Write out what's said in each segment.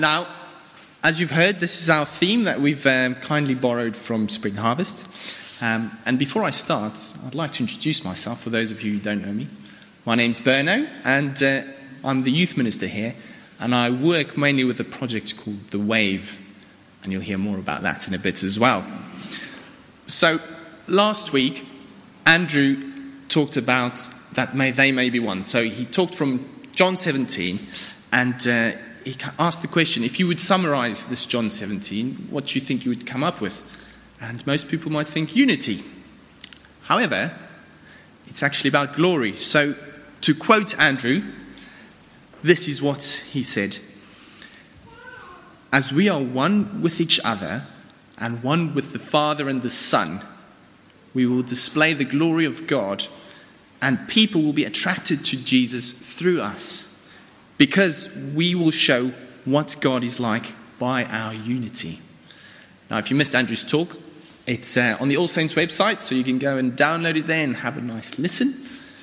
Now, as you've heard, this is our theme that we've kindly borrowed from Spring Harvest. And before I start, I'd like to introduce myself for those of you who don't know me. My name's Berno, and I'm the youth minister here, and I work mainly with a project called The Wave, and you'll hear more about that in a bit as well. So, last week, Andrew talked about that they may be one. So he talked from John 17, and he asked the question, if you would summarize this John 17, what do you think you would come up with? And most people might think unity. However, it's actually about glory. So, to quote Andrew, this is what he said. As we are one with each other and one with the Father and the Son, we will display the glory of God, and people will be attracted to Jesus through us, because we will show what God is like by our unity. Now, if you missed Andrew's talk, it's on the All Saints website, so you can go and download it there and have a nice listen.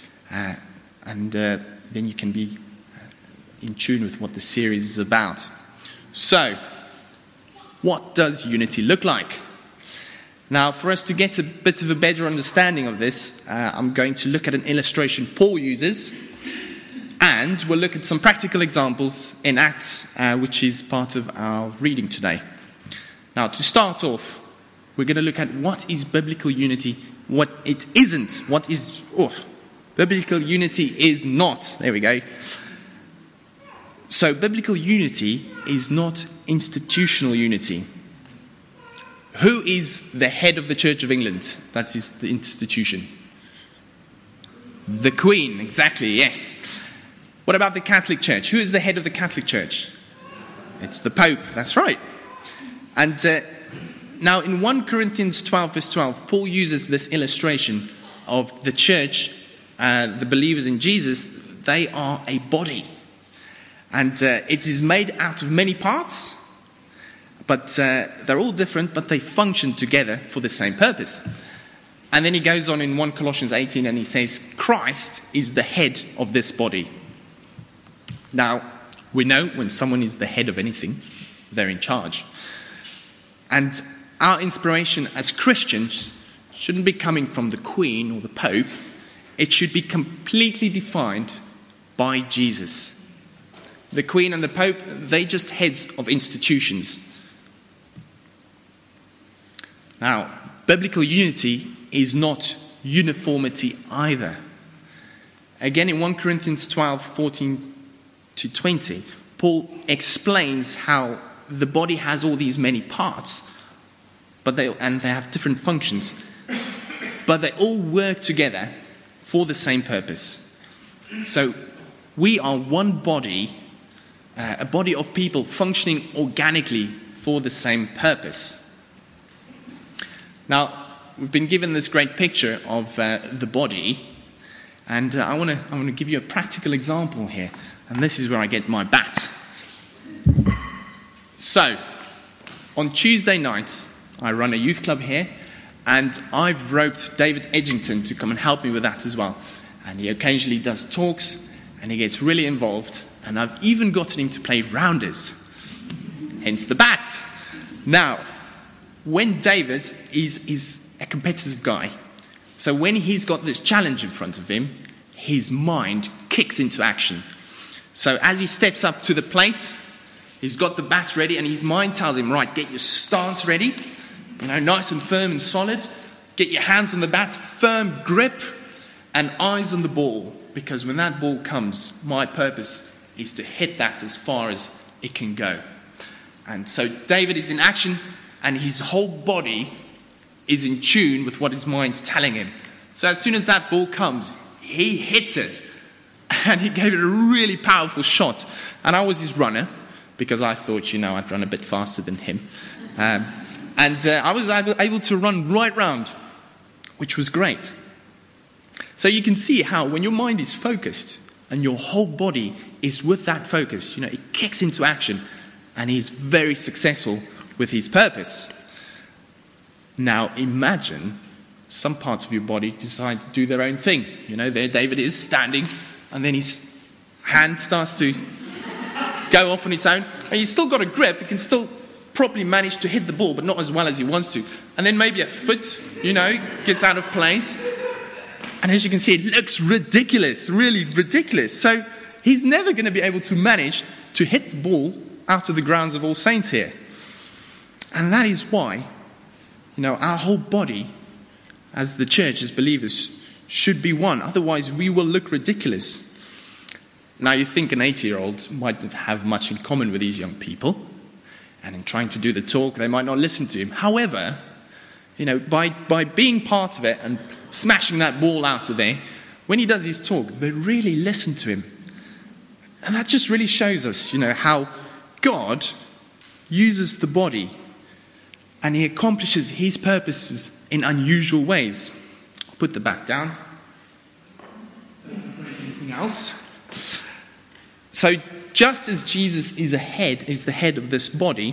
And then you can be in tune with what the series is about. So, what does unity look like? Now, for us to get a bit of a better understanding of this, I'm going to look at an illustration Paul uses, and we'll look at some practical examples in Acts, which is part of our reading today. Now, to start off, we're going to look at what is biblical unity, what it isn't, biblical unity is not. There we go. So, biblical unity is not institutional unity. Who is the head of the Church of England? That is the institution. The Queen, exactly, yes. What about the Catholic Church? Who is the head of the Catholic Church? It's the Pope, that's right. And now in 1 Corinthians 12, verse 12, Paul uses this illustration of the church, the believers in Jesus, they are a body. And it is made out of many parts, but they're all different, but they function together for the same purpose. And then he goes on in 1 Colossians 18 and he says, Christ is the head of this body. Now, we know when someone is the head of anything, they're in charge. And our inspiration as Christians shouldn't be coming from the Queen or the Pope. It should be completely defined by Jesus. The Queen and the Pope, they're just heads of institutions. Now, biblical unity is not uniformity either. Again, in 1 Corinthians 12, 14 to 20, Paul explains how the body has all these many parts, but they have different functions, but they all work together for the same purpose. So we are one body, a body of people functioning organically for the same purpose. Now, we've been given this great picture of the body, and I want to give you a practical example here. And this is where I get my bat. So, on Tuesday nights, I run a youth club here, and I've roped David Edgington to come and help me with that as well. And he occasionally does talks, and he gets really involved, and I've even gotten him to play rounders. Hence the bat. Now, when David is a competitive guy, so when he's got this challenge in front of him, his mind kicks into action. So as he steps up to the plate, he's got the bat ready, and his mind tells him, right, get your stance ready, nice and firm and solid. Get your hands on the bat, firm grip, and eyes on the ball. Because when that ball comes, my purpose is to hit that as far as it can go. And so David is in action, and his whole body is in tune with what his mind's telling him. So as soon as that ball comes, he hits it. And he gave it a really powerful shot. And I was his runner, because I thought, I'd run a bit faster than him. And I was able to run right round, which was great. So you can see how when your mind is focused and your whole body is with that focus, it kicks into action, and he's very successful with his purpose. Now imagine some parts of your body decide to do their own thing. There David is standing, and then his hand starts to go off on its own. And he's still got a grip. He can still probably manage to hit the ball, but not as well as he wants to. And then maybe a foot, gets out of place. And as you can see, it looks ridiculous, really ridiculous. So he's never going to be able to manage to hit the ball out of the grounds of All Saints here. And that is why, our whole body, as the church, as believers, should be one. Otherwise, we will look ridiculous. Now, you think an 80-year-old might not have much in common with these young people. And in trying to do the talk, they might not listen to him. However, by being part of it and smashing that ball out of there, when he does his talk, they really listen to him. And that just really shows us, how God uses the body and he accomplishes his purposes in unusual ways. I'll put the bat down. Don't break anything else. So just as Jesus is the head of this body,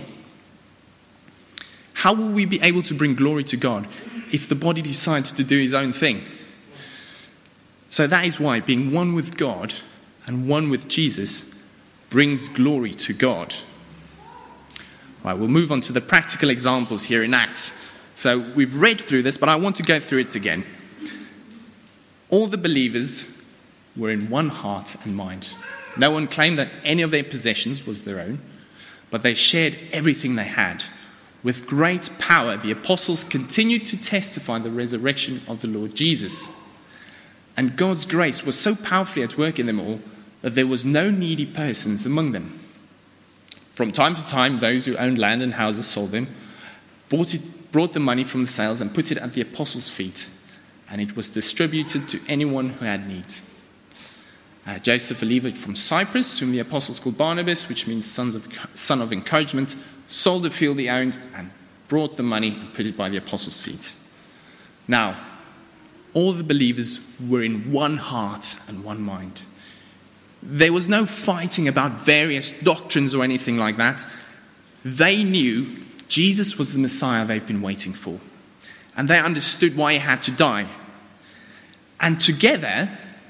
how will we be able to bring glory to God if the body decides to do his own thing? So that is why being one with God and one with Jesus brings glory to God. All right, we'll move on to the practical examples here in Acts. So we've read through this, but I want to go through it again. All the believers were in one heart and mind. No one claimed that any of their possessions was their own, but they shared everything they had. With great power, the apostles continued to testify the resurrection of the Lord Jesus. And God's grace was so powerfully at work in them all that there was no needy persons among them. From time to time, those who owned land and houses sold them, brought the money from the sales and put it at the apostles' feet, and it was distributed to anyone who had need. Joseph, a Levite from Cyprus, whom the apostles called Barnabas, which means son of encouragement, sold the field he owned and brought the money and put it by the apostles' feet. Now, all the believers were in one heart and one mind. There was no fighting about various doctrines or anything like that. They knew Jesus was the Messiah they've been waiting for. And they understood why he had to die. And together,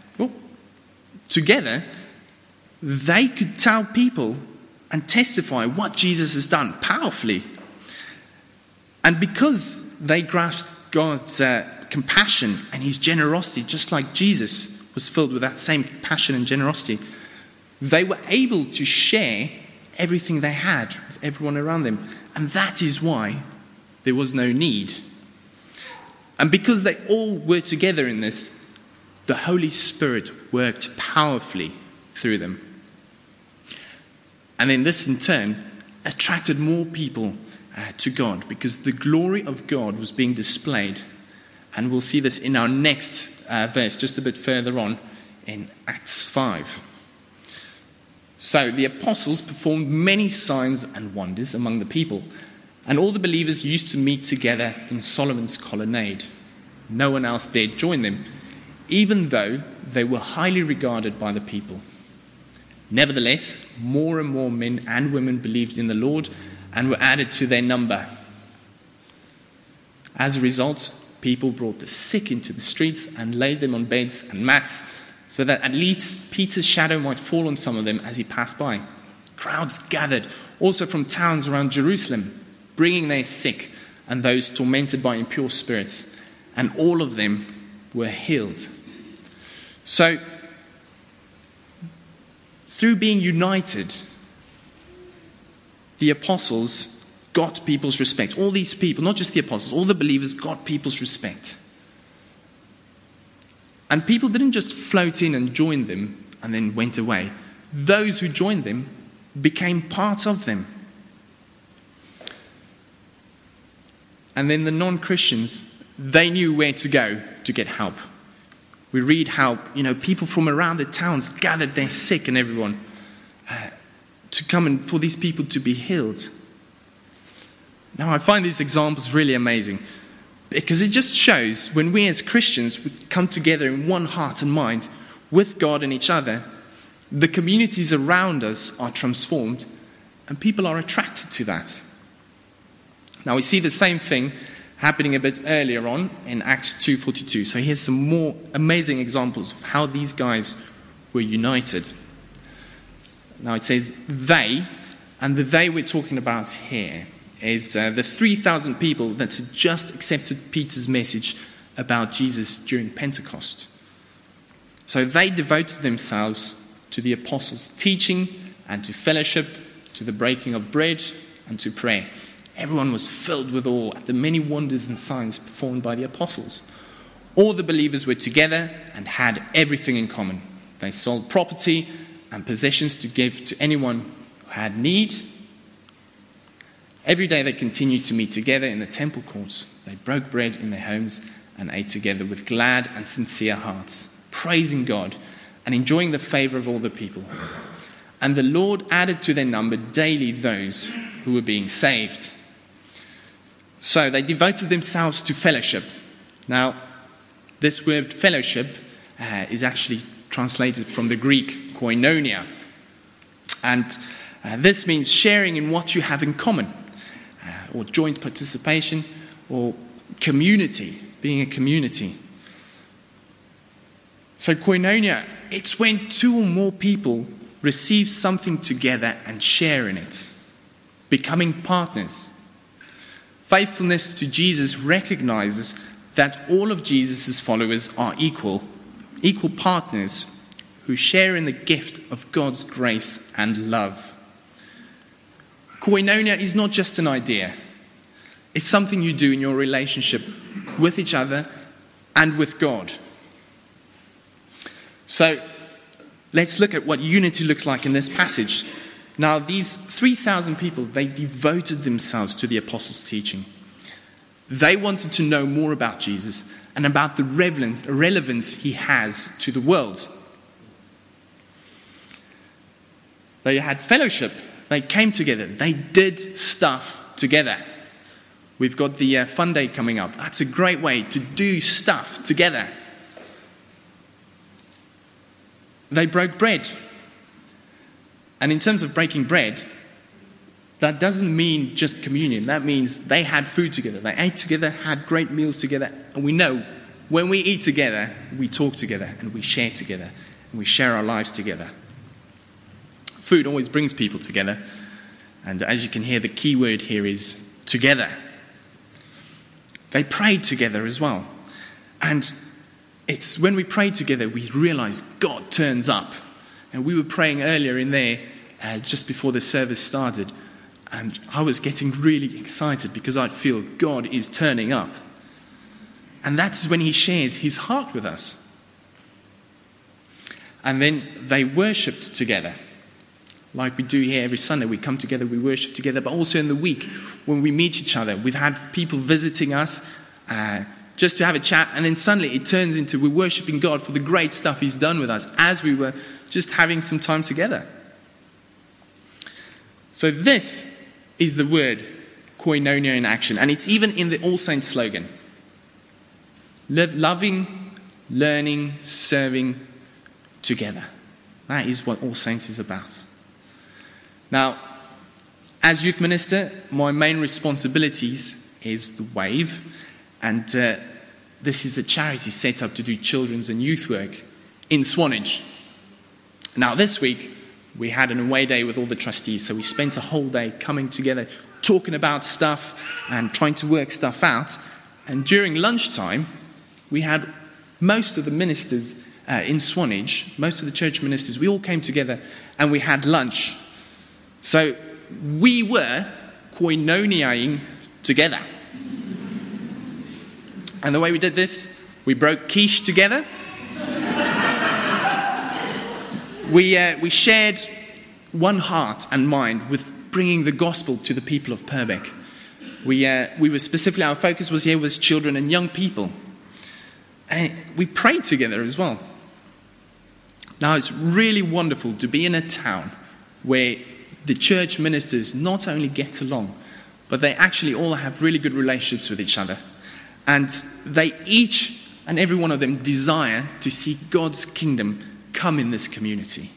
they could tell people and testify what Jesus has done powerfully. And because they grasped God's compassion and his generosity, just like Jesus was filled with that same passion and generosity, they were able to share everything they had with everyone around them. And that is why there was no need. And because they all were together in this, the Holy Spirit worked powerfully through them. And then this in turn attracted more people to God, because the glory of God was being displayed. And we'll see this in our next verse, just a bit further on in Acts 5. So the apostles performed many signs and wonders among the people, and all the believers used to meet together in Solomon's colonnade. No one else dared join them, even though they were highly regarded by the people. Nevertheless, more and more men and women believed in the Lord and were added to their number. As a result, people brought the sick into the streets and laid them on beds and mats, so that at least Peter's shadow might fall on some of them as he passed by. Crowds gathered also from towns around Jerusalem, bringing their sick and those tormented by impure spirits, and all of them were healed. So, through being united, the apostles got people's respect. All these people, not just the apostles, all the believers got people's respect. And people didn't just float in and join them and then went away. Those who joined them became part of them. And then the non-Christians, they knew where to go to get help. We read how, people from around the towns gathered their sick and everyone to come and for these people to be healed. Now, I find these examples really amazing, because it just shows when we as Christians come together in one heart and mind with God and each other, the communities around us are transformed and people are attracted to that. Now, we see the same thing happening a bit earlier on in Acts 2:42. So here's some more amazing examples of how these guys were united. Now it says they, and the they we're talking about here is the 3,000 people that had just accepted Peter's message about Jesus during Pentecost. So they devoted themselves to the apostles' teaching and to fellowship, to the breaking of bread and to prayer. Everyone was filled with awe at the many wonders and signs performed by the apostles. All the believers were together and had everything in common. They sold property and possessions to give to anyone who had need. Every day they continued to meet together in the temple courts. They broke bread in their homes and ate together with glad and sincere hearts, praising God and enjoying the favor of all the people. And the Lord added to their number daily those who were being saved. So they devoted themselves to fellowship. Now, this word fellowship is actually translated from the Greek koinonia. And this means sharing in what you have in common, or joint participation, or community, being a community. So koinonia, it's when two or more people receive something together and share in it, becoming partners. Faithfulness to Jesus recognizes that all of Jesus' followers are equal partners who share in the gift of God's grace and love. Koinonia is not just an idea. It's something you do in your relationship with each other and with God. So let's look at what unity looks like in this passage. Now, these 3,000 people, they devoted themselves to the apostles' teaching. They wanted to know more about Jesus and about the relevance he has to the world. They had fellowship. They came together. They did stuff together. We've got the Fun Day coming up. That's a great way to do stuff together. They broke bread. And in terms of breaking bread, that doesn't mean just communion. That means they had food together. They ate together, had great meals together. And we know when we eat together, we talk together and we share together. And we share our lives together. Food always brings people together. And as you can hear, the key word here is together. They prayed together as well. And it's when we pray together, we realize God turns up. And we were praying earlier in there, just before the service started. And I was getting really excited because I feel God is turning up. And that's when he shares his heart with us. And then they worshipped together. Like we do here every Sunday, we come together, we worship together. But also in the week, when we meet each other, we've had people visiting us just to have a chat. And then suddenly it turns into we're worshiping God for the great stuff he's done with us as we were just having some time together. So this is the word koinonia in action. And it's even in the All Saints slogan. Loving, learning, serving together. That is what All Saints is about. Now, as youth minister, my main responsibilities is the Wave. And this is a charity set up to do children's and youth work in Swanage. Now, this week, we had an away day with all the trustees, so we spent a whole day coming together, talking about stuff and trying to work stuff out. And during lunchtime, we had most of the ministers in Swanage, most of the church ministers, we all came together and we had lunch. So we were koinoniaing together. And the way we did this, we broke quiche together. We shared one heart and mind with bringing the gospel to the people of Purbeck. We were specifically, our focus was here with children and young people. And we prayed together as well. Now, it's really wonderful to be in a town where the church ministers not only get along, but they actually all have really good relationships with each other. And they each and every one of them desire to see God's kingdom come in this community.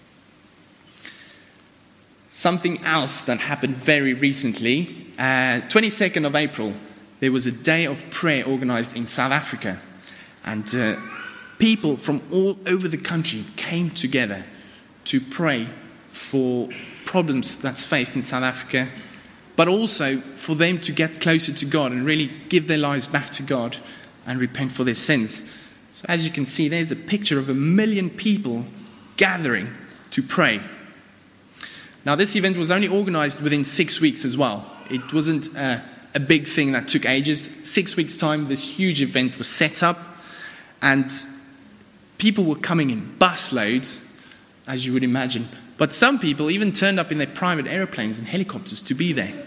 Something else that happened very recently, 22nd of April, there was a day of prayer organized in South Africa. And people from all over the country came together to pray for problems that's faced in South Africa, but also for them to get closer to God and really give their lives back to God and repent for their sins. So as you can see, there's a picture of 1 million people gathering to pray. Now, this event was only organized within 6 weeks as well. It wasn't a big thing that took ages. 6 weeks' time, this huge event was set up, and people were coming in busloads, as you would imagine. But some people even turned up in their private aeroplanes and helicopters to be there.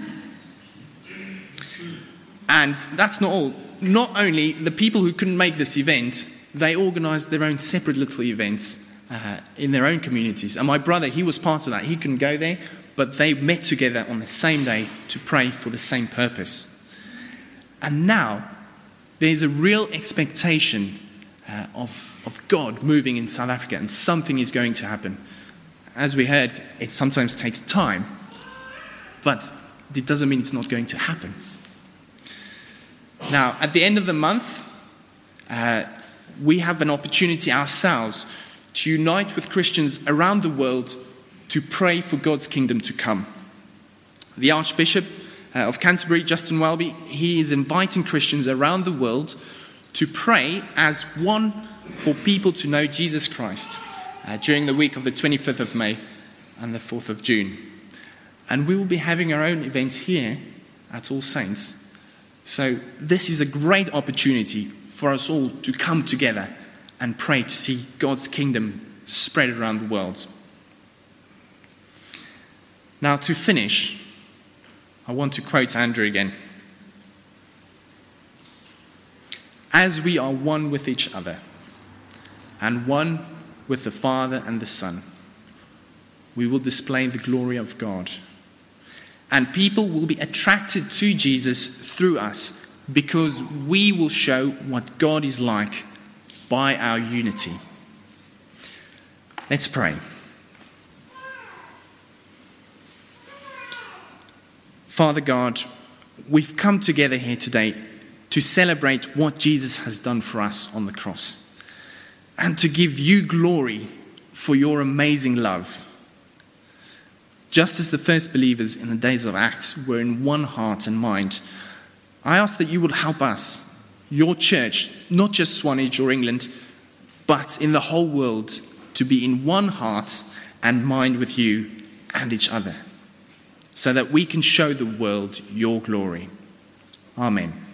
And that's not all. Not only the people who couldn't make this event, they organized their own separate little events in their own communities. And my brother, he was part of that. He couldn't go there, but they met together on the same day to pray for the same purpose. And now, there's a real expectation of God moving in South Africa, and something is going to happen. As we heard, it sometimes takes time, but it doesn't mean it's not going to happen. Now, at the end of the month, we have an opportunity ourselves to unite with Christians around the world to pray for God's kingdom to come. The Archbishop of Canterbury, Justin Welby, he is inviting Christians around the world to pray as one for people to know Jesus Christ during the week of the 25th of May and the 4th of June. And we will be having our own event here at All Saints. So this is a great opportunity for us all to come together and pray to see God's kingdom spread around the world. Now, to finish, I want to quote Andrew again. As we are one with each other, and one with the Father and the Son, we will display the glory of God. And people will be attracted to Jesus through us because we will show what God is like by our unity. Let's pray. Father God, we've come together here today to celebrate what Jesus has done for us on the cross and to give you glory for your amazing love. Just as the first believers in the days of Acts were in one heart and mind, I ask that you would help us, your church, not just Swanage or England, but in the whole world, to be in one heart and mind with you and each other, so that we can show the world your glory. Amen.